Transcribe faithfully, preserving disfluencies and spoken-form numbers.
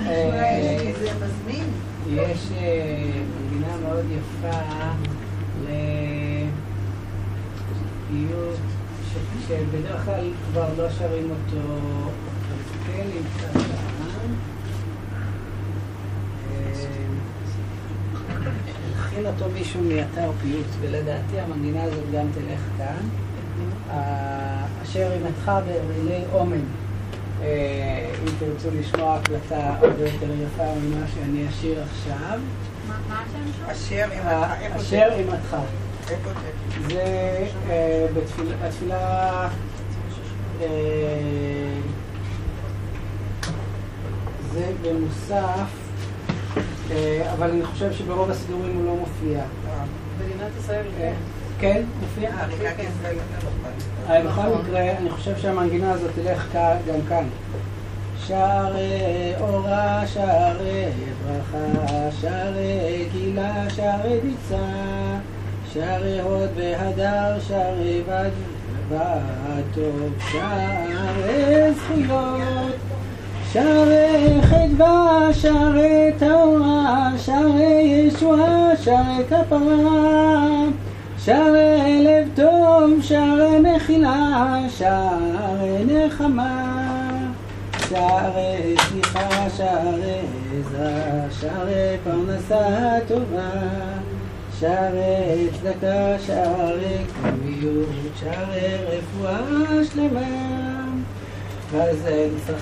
זה מזמין. יש מנגינה מאוד יפה לפיוט שבדרך כלל כבר לא שרים אותו, כן, נמצא כאן. הכין אותו מישהו מאתר פיוט, ולדעתי המנגינה הזאת גם תלך כאן. אשר ימתך בארלי אומן. אם תרצו לשמוע הקלטה הרבה יותר יפה ממה שאני אשיר עכשיו. מה השם? אשר ימתך. איפה זה? זה בתפילה, זה במוסף, אבל אני חושב שברוב הסידורים הוא לא מופיע. מדינת ישראל. כן, מופיע. בכל מקרה, אני חושב שהמנגינה הזאת תלך גם כאן. שערי אורה, שערי ברכה, שערי גילה, שערי דיצה, שערי הוד והדר, שערי בד וטוב, שערי זכויות, שערי חדווה, שערי תאורה, שערי ישועה, שערי כפרה, שערי לב טוב, שערי נחילה, שערי נחמה, שערי סליחה, שערי עזרה, שערי פרנסה טובה, שערי צדקה, שערי קומיות, שערי רפואה שלמה. ואז נצטרך